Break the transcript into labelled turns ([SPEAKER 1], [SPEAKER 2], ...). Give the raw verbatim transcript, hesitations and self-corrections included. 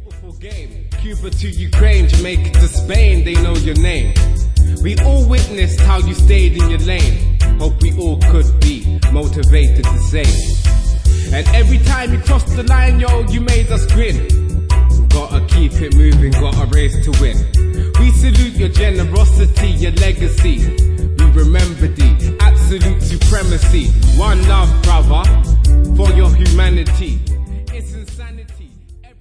[SPEAKER 1] Beautiful game. Cuba to Ukraine, Jamaica to Spain, they know your name. We all witnessed how you stayed in your lane. Hope we all could be motivated the same. And every time you crossed the line, yo, you made us grin. Gotta keep it moving, got a race to win. We salute your generosity, your legacy. We remember the absolute supremacy. One love, brother, for your humanity.